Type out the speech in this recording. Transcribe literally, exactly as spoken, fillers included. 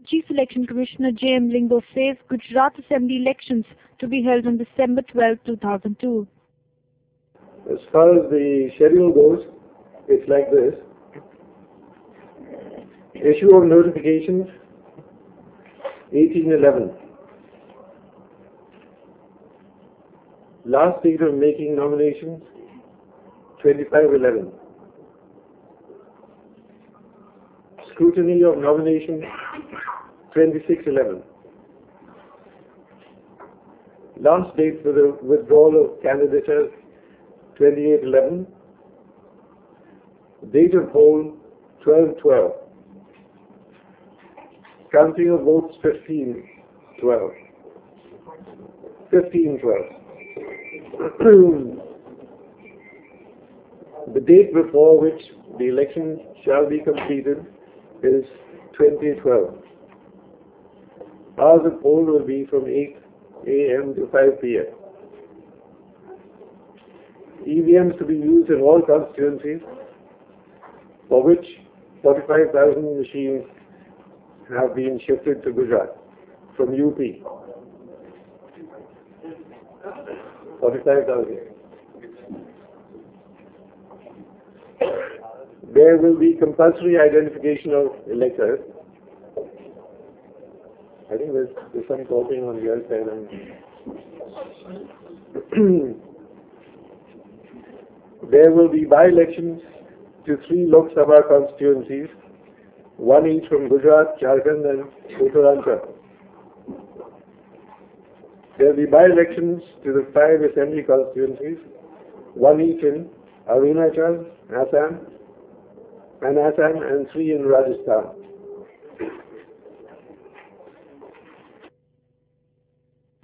Chief Election Commissioner J M Lingo says Gujarat Assembly elections to be held on December twelfth, two thousand two. As far as the schedule goes, it's like this. Issue of notifications, eighteen eleven. Last date of making nominations, twenty-five eleven. Scrutiny of nominations, twenty-six eleven. Last date for the withdrawal of candidatures, twenty-eight eleven. Date of poll, twelve twelve. Counting of votes, fifteen twelve. fifteen twelve. The date before which the election shall be completed is twenty twelve. Hours of poll will be from eight A M to five P M E V Ms to be used in all constituencies, for which forty-five thousand machines have been shifted to Gujarat from U P. forty-five thousand. There will be compulsory identification of electors. I think there's, there's some talking on the other side. There will be by-elections to three Lok Sabha constituencies, one each from Gujarat, Jharkhand and Uttarakhand. There will be by-elections to the five assembly constituencies, one each in Arunachal, Assam, and Assam and three in Rajasthan.